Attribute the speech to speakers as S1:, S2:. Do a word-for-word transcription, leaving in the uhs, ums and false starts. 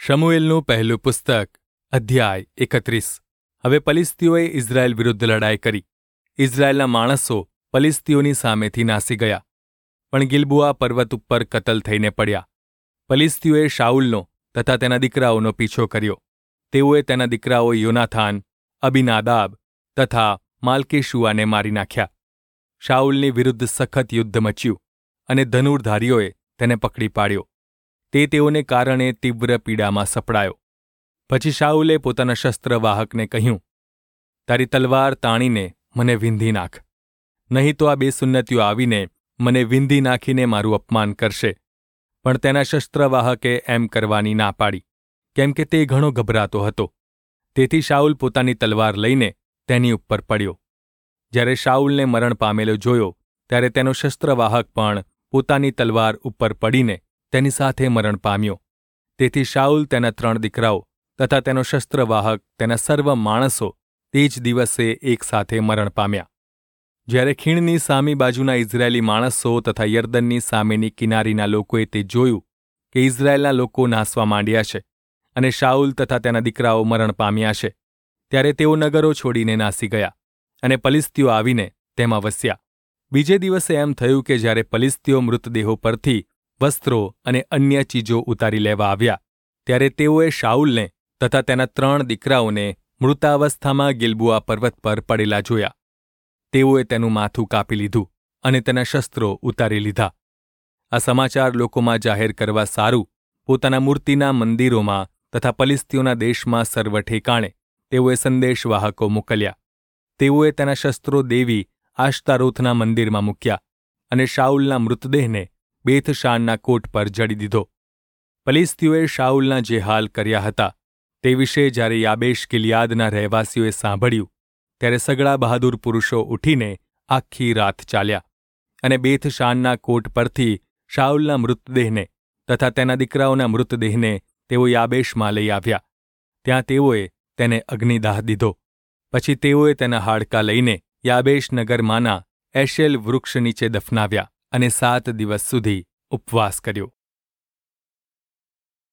S1: શમુએલનું પહેલું પુસ્તક અધ્યાય એકત્રીસ. હવે પલિશ્તીઓએ ઇઝરાયેલ વિરુદ્ધ લડાઈ કરી. ઇઝરાયેલના માણસો પલિશ્તીઓની સામેથી નાસી ગયા, પણ ગિલ્બોઆ પર્વત ઉપર કતલ થઈને પડ્યા. પલિશ્તીઓએ શાઉલનો તથા તેના દીકરાઓનો પીછો કર્યો. તેઓએ તેના દીકરાઓ યોનાથાન, અબીનાદાબ તથા માલ્કીશુઆને મારી નાખ્યા. શાઉલની વિરુદ્ધ સખત યુદ્ધ મચ્યું, અને ધનુર્ધારીઓએ તેને પકડી પાડ્યો. તે તેઓને કારણે તીવ્ર પીડામાં સપડાયો. પછી શાઉલે પોતાના શસ્ત્રવાહકને કહ્યું, તારી તલવાર તાણીને મને વીંધી નાખ, નહીં તો આ બે સુન્નતીઓ આવીને મને વીંધી નાખીને મારું અપમાન કરશે. પણ તેના શસ્ત્રવાહકે એમ કરવાની ના પાડી, કેમ કે તે ઘણો ગભરાતો હતો. તેથી શાઉલ પોતાની તલવાર લઈને તેની ઉપર પડ્યો. જ્યારે શાઉલને મરણ પામેલો જોયો, ત્યારે તેનો શસ્ત્રવાહક પણ પોતાની તલવાર ઉપર પડીને તેની સાથે મરણ પામ્યો. તેથી શાઉલ, તેના ત્રણ દીકરાઓ તથા તેનો શસ્ત્રવાહક, તેના સર્વ માણસો તે જ દિવસે એક સાથે મરણ પામ્યા. જ્યારે ખીણની સામી બાજુના ઇઝરાયેલી માણસો તથા યર્દનની સામેની કિનારીના લોકોએ તે જોયું કે ઇઝરાયેલના લોકો નાસવા માંડ્યા છે અને શાઉલ તથા તેના દીકરાઓ મરણ પામ્યા છે, ત્યારે તેઓ નગરો છોડીને નાસી ગયા અને પલિશ્તીઓ આવીને તેમાં વસ્યા. બીજે દિવસે એમ થયું કે જ્યારે પલિશ્તીઓ મૃતદેહો પરથી વસ્ત્રો અને અન્ય ચીજો ઉતારી લેવા આવ્યા, ત્યારે તેઓએ શાઉલને તથા તેના ત્રણ દીકરાઓને મૃતાવસ્થામાં ગિલ્બોઆ પર્વત પર પડેલા જોયા. તેઓએ તેનું માથું કાપી લીધું અને તેના શસ્ત્રો ઉતારી લીધા. આ સમાચાર લોકોમાં જાહેર કરવા સારું પોતાના મૂર્તિના મંદિરોમાં તથા પલિશ્તીઓના દેશમાં સર્વ ઠેકાણે તેઓએ સંદેશવાહકો મોકલ્યા. તેઓએ તેના શસ્ત્રો દેવી આશ્તારોથના મંદિરમાં મૂક્યા અને શાઉલના મૃતદેહને બેથશાનના કોટ પર જડી દીધો. પલિશ્તીઓએ શાઉલના જે હાલ કર્યા હતા તે વિશે જ્યારે યાબેશ ગિલિયાદના રહેવાસીઓએ સાંભળ્યું, ત્યારે સગળા બહાદુર પુરુષો ઉઠીને આખી રાત ચાલ્યા અને બેથશાનના કોટ પરથી શાઉલના મૃતદેહને તથા તેના દીકરાઓના મૃતદેહને તેઓ યાબેશમાં લઈ આવ્યા. ત્યાં તેઓએ તેને અગ્નિદાહ દીધો. પછી તેઓએ તેના હાડકાં લઈને યાબેશ નગરમાંના એશેલ વૃક્ષ નીચે દફનાવ્યા અને સાત દિવસ સુધી ઉપવાસ કર્યો.